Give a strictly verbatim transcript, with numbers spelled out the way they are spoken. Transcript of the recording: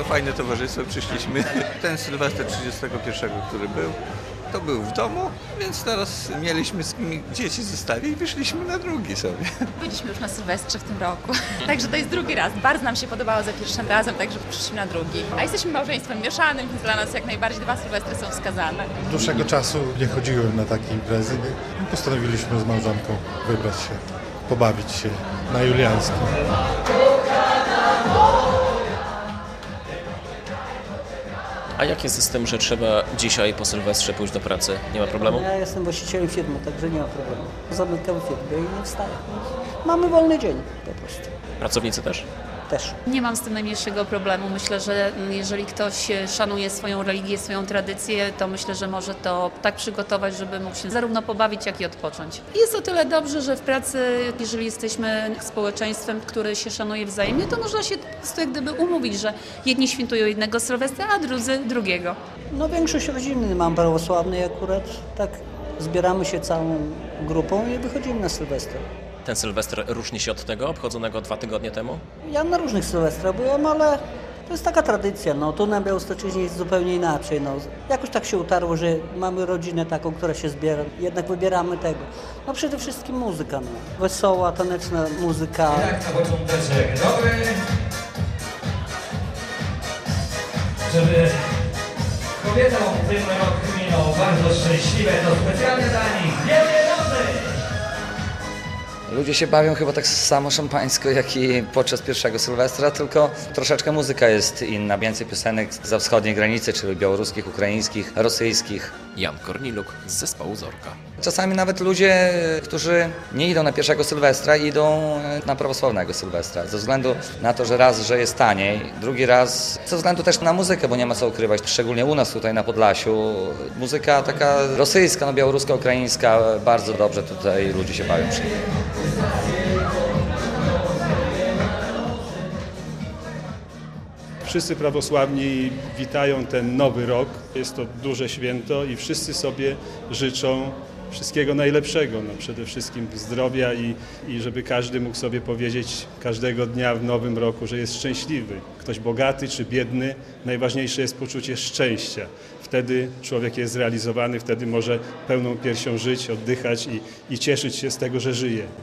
bardzo fajne towarzystwo, przyszliśmy. Ten Sylwester trzydziestego pierwszego, który był, to był w domu, więc teraz mieliśmy z kim dzieci zostawić i wyszliśmy na drugi sobie. Byliśmy już na Sylwestrze w tym roku, także to jest drugi raz. Bardzo nam się podobało za pierwszym razem, także przyszliśmy na drugi. A jesteśmy małżeństwem mieszanym, więc dla nas jak najbardziej dwa Sylwestry są wskazane. Dłuższego czasu nie chodziłem na takie imprezy i postanowiliśmy z małżonką wybrać się, pobawić się na Juliańskim. A jak jest z tym, że trzeba dzisiaj po Sylwestrze pójść do pracy? Nie ma problemu? Ja jestem właścicielem firmy, także nie ma problemu. Zamykam firmę i nie wstaję. Mamy wolny dzień po prostu. Pracownicy też? Też. Nie mam z tym najmniejszego problemu. Myślę, że jeżeli ktoś szanuje swoją religię, swoją tradycję, to myślę, że może to tak przygotować, żeby mógł się zarówno pobawić, jak i odpocząć. Jest o tyle dobrze, że w pracy, jeżeli jesteśmy społeczeństwem, które się szanuje wzajemnie, to można się po prostu jak gdyby umówić, że jedni świętują jednego Sylwestra, a drudzy drugiego. No większość rodziny mam prawosławnej akurat, tak zbieramy się całą grupą i wychodzimy na Sylwestra. Ten Sylwester różni się od tego obchodzonego dwa tygodnie temu? Ja na różnych Sylwestrach byłem, ale to jest taka tradycja. No, tu na Białostocczyźnie jest zupełnie inaczej. No. Jakoś tak się utarło, że mamy rodzinę taką, która się zbiera. Jednak wybieramy tego. No przede wszystkim muzyka. No. Wesoła, taneczna muzyka. Tak, na począteczek dobry. Żeby kobietom tym rok minął bardzo szczęśliwe, to specjalnie dla nich. Wielkie nocy! Ludzie się bawią chyba tak samo szampańsko, jak i podczas pierwszego Sylwestra, tylko troszeczkę muzyka jest inna. Więcej piosenek zza wschodniej granicy, czyli białoruskich, ukraińskich, rosyjskich. Jan Korniluk z zespołu Zorka. Czasami nawet ludzie, którzy nie idą na pierwszego Sylwestra, idą na prawosławnego Sylwestra. Ze względu na to, że raz, że jest taniej, drugi raz ze względu też na muzykę, bo nie ma co ukrywać, szczególnie u nas tutaj na Podlasiu. Muzyka taka rosyjska, no białoruska, ukraińska, bardzo dobrze tutaj ludzie się bawią przy niej. Wszyscy prawosławni witają ten nowy rok. Jest to duże święto i wszyscy sobie życzą wszystkiego najlepszego. No przede wszystkim zdrowia i, i żeby każdy mógł sobie powiedzieć każdego dnia w nowym roku, że jest szczęśliwy. Ktoś bogaty czy biedny, najważniejsze jest poczucie szczęścia. Wtedy człowiek jest zrealizowany, wtedy może pełną piersią żyć, oddychać i, i cieszyć się z tego, że żyje.